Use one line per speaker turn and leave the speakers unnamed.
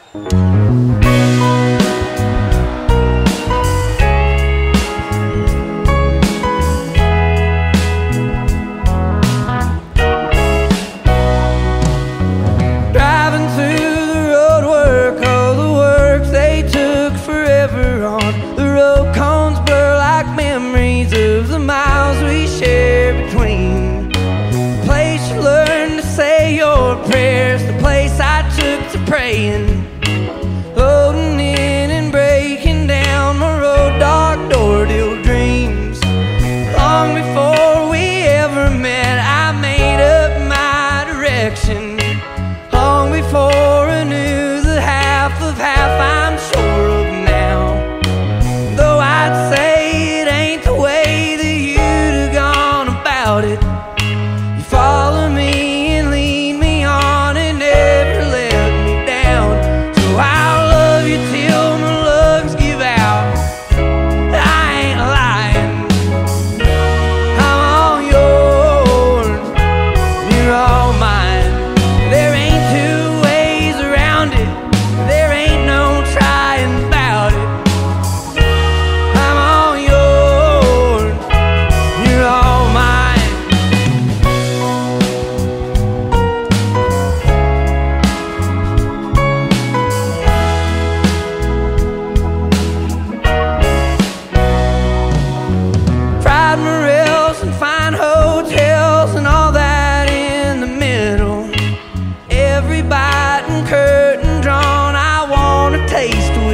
Driving through the road work, all the work they took forever on. The road cones blur like memories of the miles we share between. The place you learn to say your prayers, the place I took to praying. Loading in and breaking down my road dark door till dreams. Long before we ever met, I made up my direction. Long before I knew the half of half I'm sure of now. Though I'd say it ain't the way that you'd have gone about it. You follow me and lead me on and never let me down. So I'll love you till my lungs give out. I ain't lying. I'm all yours, you're all mine. There ain't two ways around it, there ain't no trying about it. I'm all yours, you're all mine. Fried morels and fine hotels and all that in the middle. Every bite and curtain drawn, I want to taste